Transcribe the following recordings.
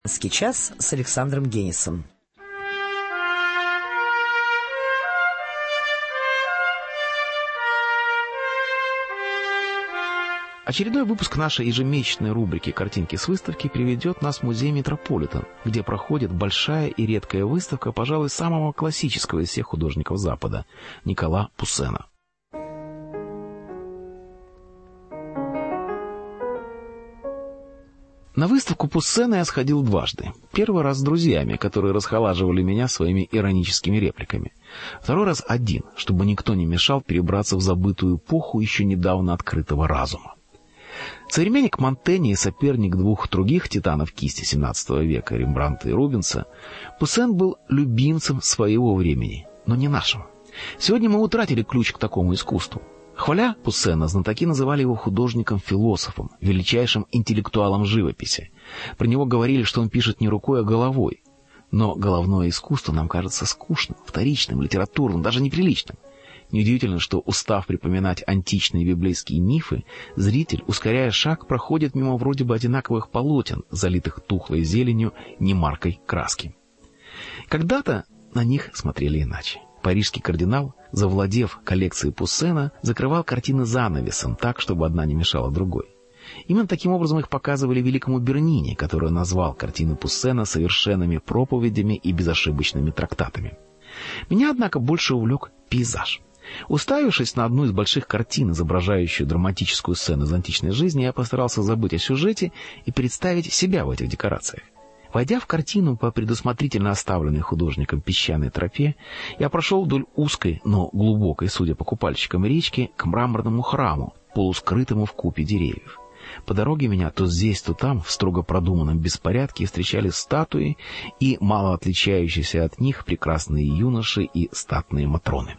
Час с Александром Генисом. Очередной выпуск нашей ежемесячной рубрики «Картинки с выставки» приведет нас в музей «Метрополитен», где проходит большая и редкая выставка, пожалуй, самого классического из всех художников Запада – Никола Пуссена. На выставку Пуссена я сходил дважды. Первый раз с друзьями, которые расхолаживали меня своими ироническими репликами. Второй раз один, чтобы никто не мешал перебраться в забытую эпоху еще недавно открытого разума. Современник Монтэни и соперник двух других титанов кисти XVII века, Рембрандта и Рубенса, Пуссен был любимцем своего времени, но не нашего. Сегодня мы утратили ключ к такому искусству. Хваля Пуссена, знатоки называли его художником-философом, величайшим интеллектуалом живописи. Про него говорили, что он пишет не рукой, а головой. Но головное искусство нам кажется скучным, вторичным, литературным, даже неприличным. Неудивительно, что, устав припоминать античные библейские мифы, зритель, ускоряя шаг, проходит мимо вроде бы одинаковых полотен, залитых тухлой зеленью немаркой краски. Когда-то на них смотрели иначе. Парижский кардинал, завладев коллекцией Пуссена, закрывал картины занавесом так, чтобы одна не мешала другой. Именно таким образом их показывали великому Бернини, который назвал картины Пуссена совершенными проповедями и безошибочными трактатами. Меня, однако, больше увлек пейзаж. Уставившись на одну из больших картин, изображающую драматическую сцену из античной жизни, я постарался забыть о сюжете и представить себя в этих декорациях. Войдя в картину по предусмотрительно оставленной художником песчаной тропе, я прошел вдоль узкой, но глубокой, судя по купальщикам речки, к мраморному храму, полускрытому в купе деревьев. По дороге меня то здесь, то там, в строго продуманном беспорядке, встречали статуи и мало отличающиеся от них прекрасные юноши и статные матроны.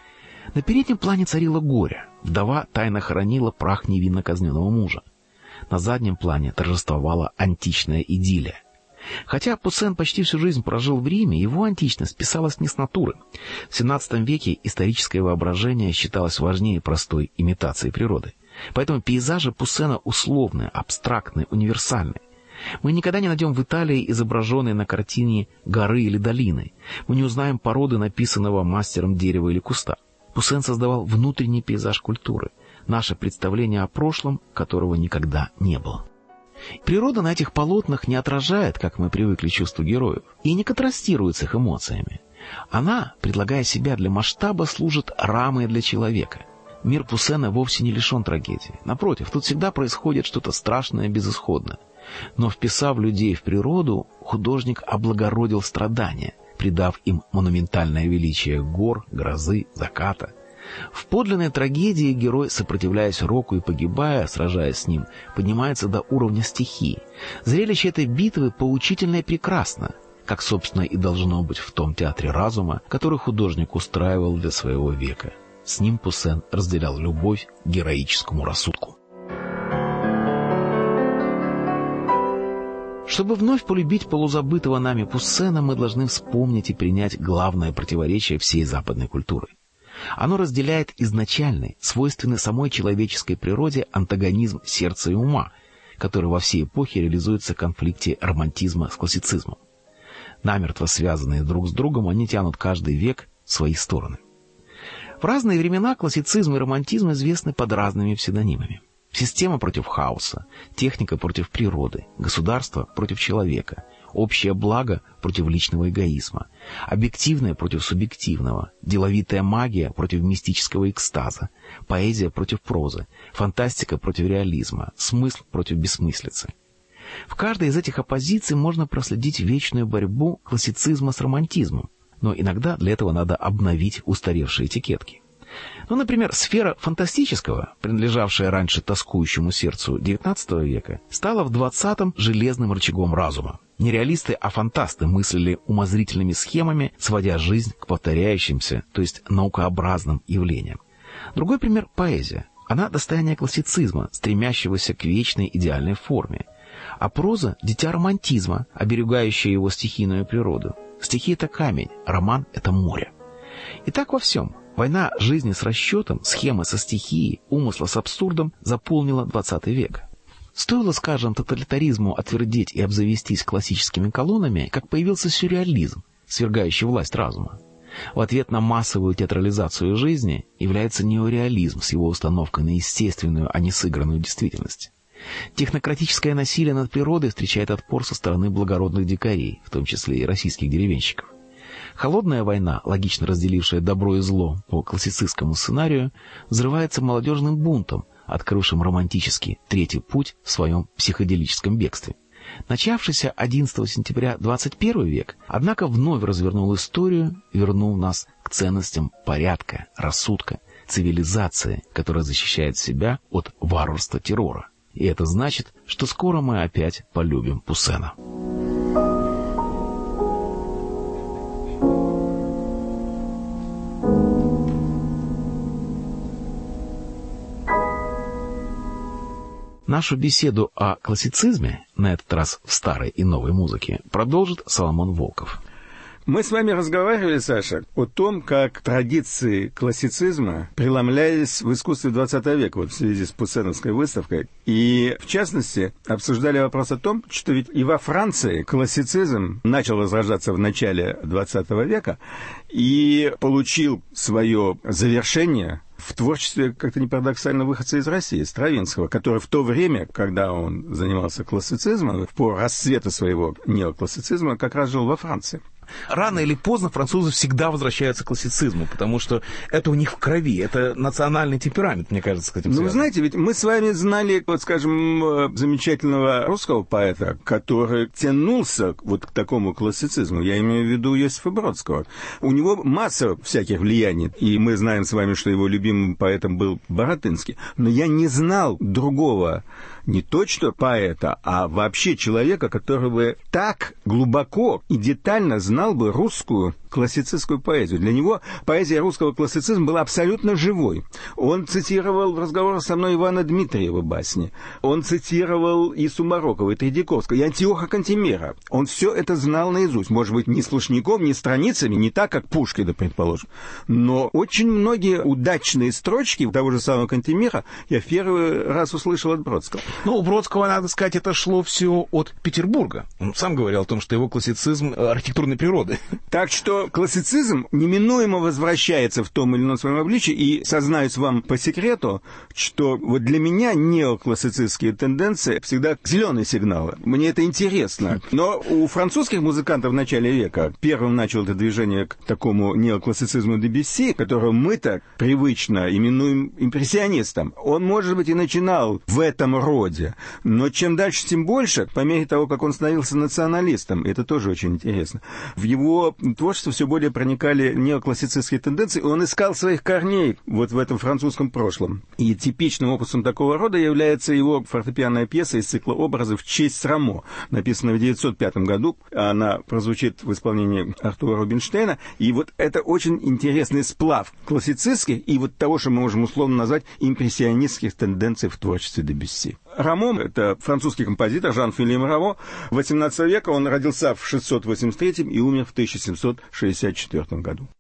На переднем плане царило горе. Вдова тайно хоронила прах невинно казненного мужа. На заднем плане торжествовала античная идиллия. Хотя Пуссен почти всю жизнь прожил в Риме, его античность писалась не с натуры. В XVII веке историческое воображение считалось важнее простой имитации природы. Поэтому пейзажи Пуссена условные, абстрактные, универсальные. Мы никогда не найдем в Италии изображенные на картине горы или долины. Мы не узнаем породы написанного мастером дерева или куста. Пуссен создавал внутренний пейзаж культуры, наше представление о прошлом, которого никогда не было. Природа на этих полотнах не отражает, как мы привыкли, чувства героев, и не контрастирует с их эмоциями. Она, предлагая себя для масштаба, служит рамой для человека. Мир Пуссена вовсе не лишен трагедии. Напротив, тут всегда происходит что-то страшное и безысходное. Но, вписав людей в природу, художник облагородил страдания, придав им монументальное величие гор, грозы, заката. В подлинной трагедии герой, сопротивляясь року и погибая, сражаясь с ним, поднимается до уровня стихии. Зрелище этой битвы поучительно и прекрасно, как, собственно, и должно быть в том театре разума, который художник устраивал для своего века. С ним Пуссен разделял любовь к героическому рассудку. Чтобы вновь полюбить полузабытого нами Пуссена, мы должны вспомнить и принять главное противоречие всей западной культуры. Оно разделяет изначальный, свойственный самой человеческой природе антагонизм сердца и ума, который во всей эпохе реализуется в конфликте романтизма с классицизмом. Намертво связанные друг с другом, они тянут каждый век в свои стороны. В разные времена классицизм и романтизм известны под разными псевдонимами. Система против хаоса, техника против природы, государство против человека, общее благо против личного эгоизма, объективное против субъективного, деловитая магия против мистического экстаза, поэзия против прозы, фантастика против реализма, смысл против бессмыслицы. В каждой из этих оппозиций можно проследить вечную борьбу классицизма с романтизмом, но иногда для этого надо обновить устаревшие этикетки. Например, сфера фантастического, принадлежавшая раньше тоскующему сердцу XIX века, стала в XX железным рычагом разума. Не реалисты, а фантасты мыслили умозрительными схемами, сводя жизнь к повторяющимся, то есть наукообразным явлениям. Другой пример – поэзия. Она достояние классицизма, стремящегося к вечной идеальной форме. А проза – дитя романтизма, оберегающая его стихийную природу. Стихи – это камень, роман – это море. И так во всем. Война жизни с расчетом, схемы со стихией, умысла с абсурдом заполнила XX век. Стоило, скажем, тоталитаризму отвердеть и обзавестись классическими колоннами, как появился сюрреализм, свергающий власть разума. В ответ на массовую театрализацию жизни является неореализм с его установкой на естественную, а не сыгранную действительность. Технократическое насилие над природой встречает отпор со стороны благородных дикарей, в том числе и российских деревенщиков. Холодная война, логично разделившая добро и зло по классицистскому сценарию, взрывается молодежным бунтом, открывшим романтический третий путь в своем психоделическом бегстве. Начавшийся 11 сентября 21 век, однако, вновь развернул историю, вернув нас к ценностям порядка, рассудка, цивилизации, которая защищает себя от варварства террора. И это значит, что скоро мы опять полюбим Пуссена. Нашу беседу о классицизме, на этот раз в старой и новой музыке, продолжит Соломон Волков. Мы с вами разговаривали, Саша, о том, как традиции классицизма преломлялись в искусстве XX века, вот в связи с Пуссеновской выставкой. И, в частности, обсуждали вопрос о том, что ведь и во Франции классицизм начал возрождаться в начале XX века и получил свое завершение в творчестве, как-то не парадоксально, выходца из России, Стравинского, который в то время, когда он занимался классицизмом, в пору расцвета своего неоклассицизма, как раз жил во Франции. Рано или поздно французы всегда возвращаются к классицизму, потому что это у них в крови, это национальный темперамент, мне кажется, с этим связано. Ну, вы знаете, ведь мы с вами знали, вот, скажем, замечательного русского поэта, который тянулся вот к такому классицизму. Я имею в виду Иосифа Бродского. У него масса всяких влияний, и мы знаем с вами, что его любимым поэтом был Баратынский. Но я не знал другого, не точно поэта, а вообще человека, который бы так глубоко и детально знал бы русскую классицистскую поэзию. Для него поэзия русского классицизма была абсолютно живой. Он цитировал в разговорах со мной Ивана Дмитриева басни. Он цитировал и Сумарокова, и Тредяковского, и Антиоха Кантемира. Он все это знал наизусть. Может быть, не сплошняком, не страницами, не так, как Пушкина, предположим. Но очень многие удачные строчки того же самого Кантемира я в первый раз услышал от Бродского. Ну, у Бродского, надо сказать, это шло все от Петербурга. Он сам говорил о том, что его классицизм архитектурной природы. Так что классицизм неминуемо возвращается в том или ином своем обличии, и сознаюсь вам по секрету, что вот для меня неоклассицистские тенденции всегда зеленые сигналы. Мне это интересно. Но у французских музыкантов в начале века первым начал это движение к такому неоклассицизму Дебюсси, которого мы-то привычно именуем импрессионистом. Он, может быть, и начинал в этом роде, но чем дальше, тем больше, по мере того, как он становился националистом. Это тоже очень интересно. В его творчество все более проникали неоклассицистские тенденции, и он искал своих корней вот в этом французском прошлом. И типичным опусом такого рода является его фортепианная пьеса из цикла образов «В честь Рамо», написанная в 1905 году. Она прозвучит в исполнении Артура Рубинштейна. И вот это очень интересный сплав классицистских и вот того, что мы можем условно назвать импрессионистских тенденций в творчестве Дебюсси. Рамо — это французский композитор Жан-Филипп Рамо. В XVIII веке он родился в 683 и умер в 1764 году.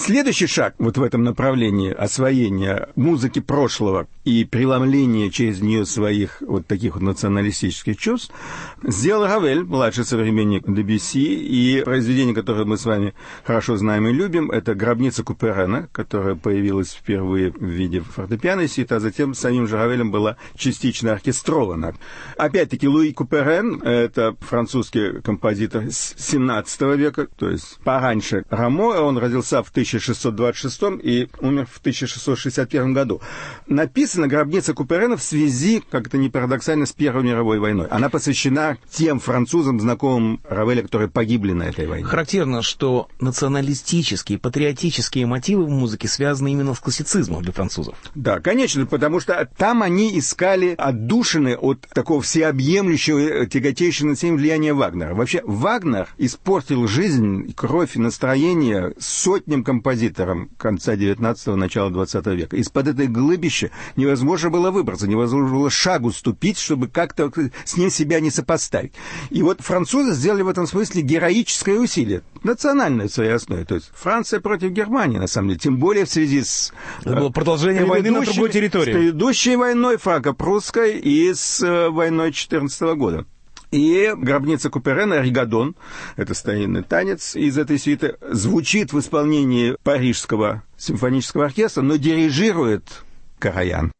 Следующий шаг вот в этом направлении освоения музыки прошлого и преломления через нее своих вот таких вот националистических чувств сделал Равель, младший современник Дебюсси, и произведение, которое мы с вами хорошо знаем и любим, это «Гробница Куперена», которая появилась впервые в виде фортепианной сюиты, а затем самим же Равелем была частично оркестрована. Опять-таки, Луи Куперен — это французский композитор с 17 века, то есть пораньше Рамо. Он родился в 1626 и умер в 1661 году. Написана «Гробница Куперена» в связи, как это ни парадоксально, с Первой мировой войной. Она посвящена тем французам, знакомым Равеля, которые погибли на этой войне. Характерно, что националистические, патриотические мотивы в музыке связаны именно с классицизмом для французов. Да, конечно, потому что там они искали отдушины от такого всеобъемлющего, тяготеющего над всем влияния Вагнера. Вообще, Вагнер испортил жизнь, кровь и настроение сотням композиторам конца 19-го, начала 20 века. Из-под этой глыбища невозможно было выбраться, невозможно было шагу ступить, чтобы как-то с ним себя не сопоставить. И вот французы сделали в этом смысле героическое усилие, национальное в своей основе. То есть Франция против Германии, на самом деле, тем более в связи с... Это было продолжение войны на другой территории. С предыдущей войной франко-прусской и с войной 14 года. И «Гробница Куперена», «Ригадон», это старинный танец из этой сюиты, звучит в исполнении Парижского симфонического оркестра, но дирижирует Караян.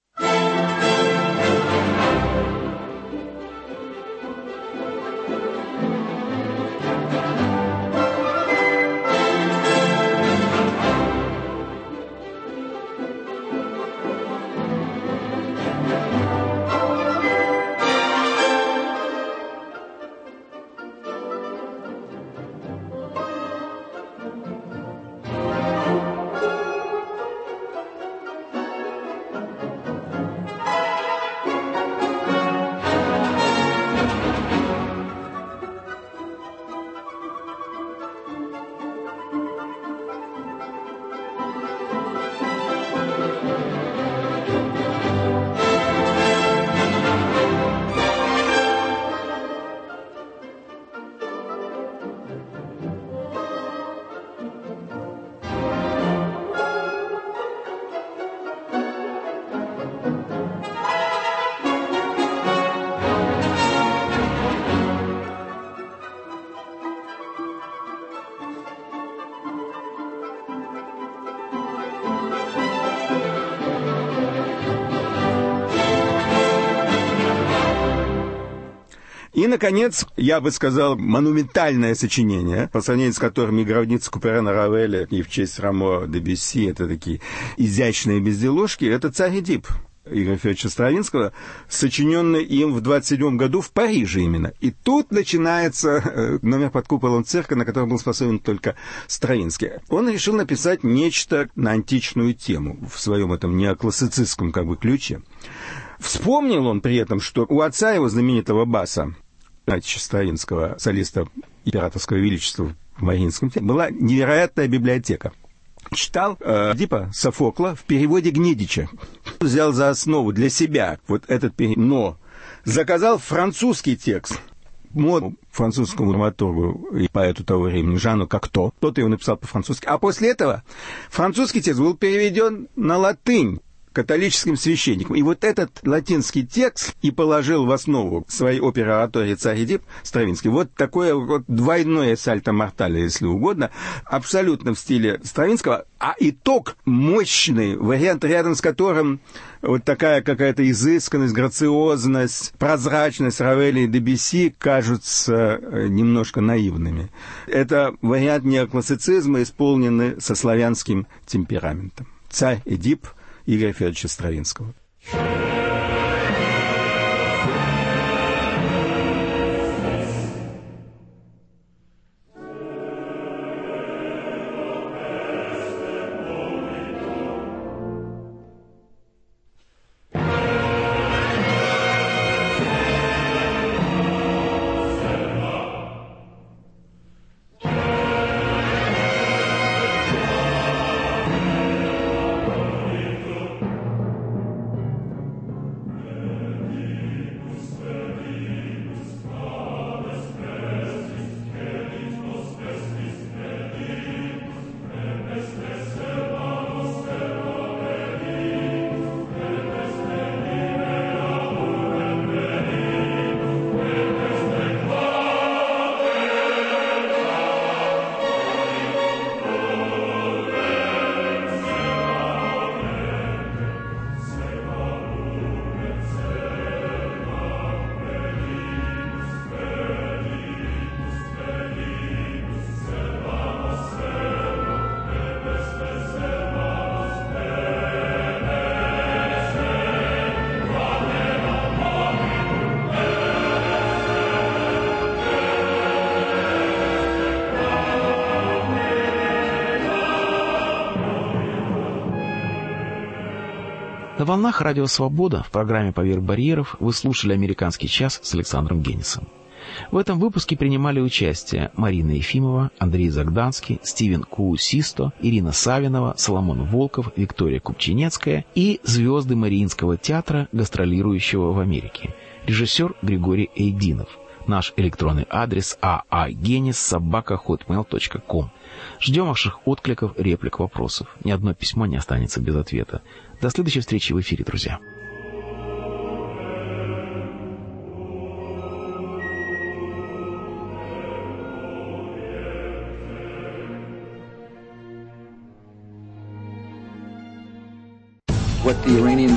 И, наконец, я бы сказал, монументальное сочинение, по сравнению с которым и «Гробница Куперена» Равеля, и в честь Рамо Дебюсси, это такие изящные безделушки, это «Царь Эдип» Игоря Федоровича Стравинского, сочиненный им в 27 году в Париже именно. И тут начинается номер под куполом цирка, на который был способен только Стравинский. Он решил написать нечто на античную тему в своем этом неоклассицистском как бы ключе. Вспомнил он при этом, что у отца его, знаменитого баса, Стравинского, солиста императорского величества в Мариинском театре, была невероятная библиотека. Читал Эдипа Софокла в переводе Гнедича. Взял за основу для себя вот этот перевод, но заказал французский текст. Французскому драматургу и поэту того времени Жану Кокто. Тот его написал по-французски. А после этого французский текст был переведен на латынь католическим священником. И вот этот латинский текст и положил в основу своей оперы-оратории «Царь Эдип» Стравинский. Вот такое вот двойное сальто-мортале, если угодно, абсолютно в стиле Стравинского. А итог мощный, вариант, рядом с которым вот такая какая-то изысканность, грациозность, прозрачность Равеля и Дебюсси кажутся немножко наивными. Это вариант неоклассицизма, исполненный со славянским темпераментом. «Царь Эдип» Игоря Федоровича Стравинского. На волнах «Радио Свобода» в программе «Поверх барьеров» вы слушали «Американский час» с Александром Генисом. В этом выпуске принимали участие Марина Ефимова, Андрей Загданский, Стивен Куусисто, Ирина Савинова, Соломон Волков, Виктория Купчинецкая и звезды Мариинского театра, гастролирующего в Америке. Режиссер Григорий Эйдинов. Наш электронный адрес aagenis@hotmail.com. Ждем ваших откликов, реплик, вопросов. Ни одно письмо не останется без ответа. До следующей встречи в эфире, друзья. What the Iranian